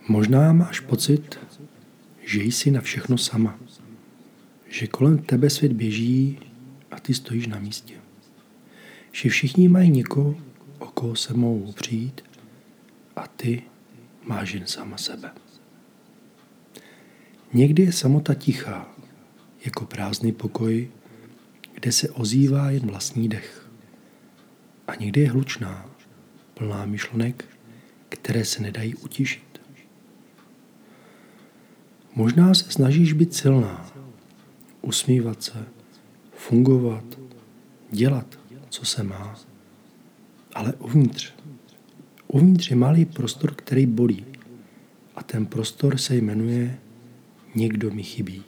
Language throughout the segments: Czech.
Možná máš pocit, že jsi na všechno sama. Že kolem tebe svět běží a ty stojíš na místě. Že všichni mají někoho, o koho se mohou přijít a ty máš jen sama sebe. Někdy je samota tichá, jako prázdný pokoj, kde se ozývá jen vlastní dech. A někdy je hlučná, plná myšlenek, které se nedají utišit. Možná se snažíš být silná, usmívat se, fungovat, dělat, co se má. Ale uvnitř je malý prostor, který bolí. A ten prostor se jmenuje Někdo mi chybí.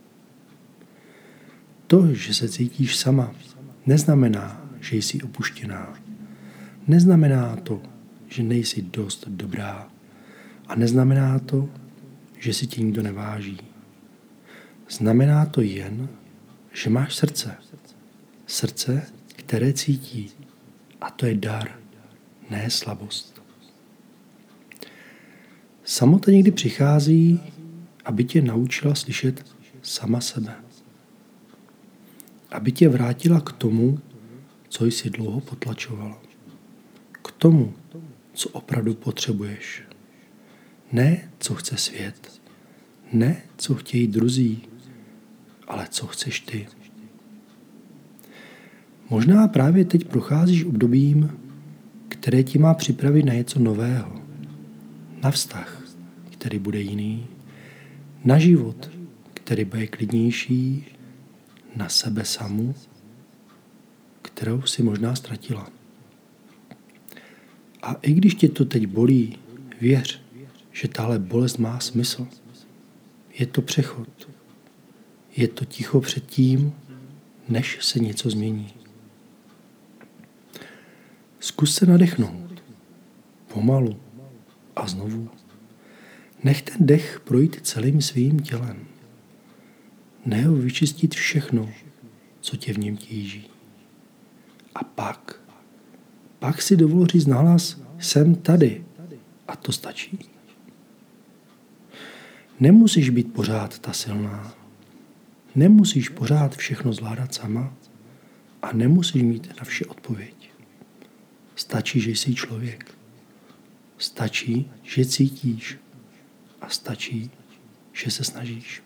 To, že se cítíš sama, neznamená, že jsi opuštěná. Neznamená to, že nejsi dost dobrá. A neznamená to, že si tě nikdo neváží. Znamená to jen, že máš srdce. Srdce, které cítí. A to je dar, ne slabost. Samota někdy přichází, aby tě naučila slyšet sama sebe. Aby tě vrátila k tomu, co jsi dlouho potlačovala. K tomu, co opravdu potřebuješ. Ne, co chce svět. Ne, co chtějí druzí, ale co chceš ty. Možná právě teď procházíš obdobím, které ti má připravit na něco nového. Na vztah, který bude jiný. Na život, který bude klidnější. Na sebe samu, kterou si možná ztratila. A i když tě to teď bolí, věř, že tahle bolest má smysl. Je to přechod. Je to ticho před tím, než se něco změní. Zkus se nadechnout. Pomalu a znovu. Nech ten dech projít celým svým tělem. Nech ho vyčistit všechno, co tě v něm tíží. A pak si dovol říct nahlas, jsem tady. A to stačí. Nemusíš být pořád ta silná. Nemusíš pořád všechno zvládat sama a nemusíš mít na vše odpověď. Stačí, že jsi člověk. Stačí, že cítíš. A stačí, že se snažíš.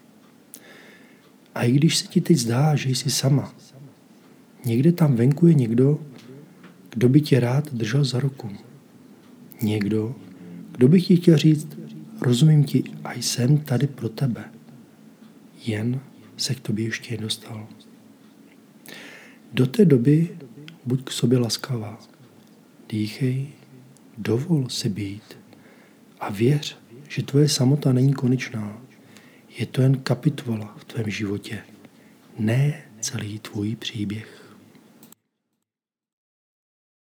A i když se ti teď zdá, že jsi sama, někde tam venku je někdo, kdo by tě rád držel za ruku. Někdo, kdo by ti chtěl říct, rozumím ti a jsem tady pro tebe. Jen se k tobě ještě nedostal. Do té doby buď k sobě laskavá. Dýchej, dovol si být a věř, že tvoje samota není konečná. Je to jen kapitola v tvém životě, ne celý tvůj příběh.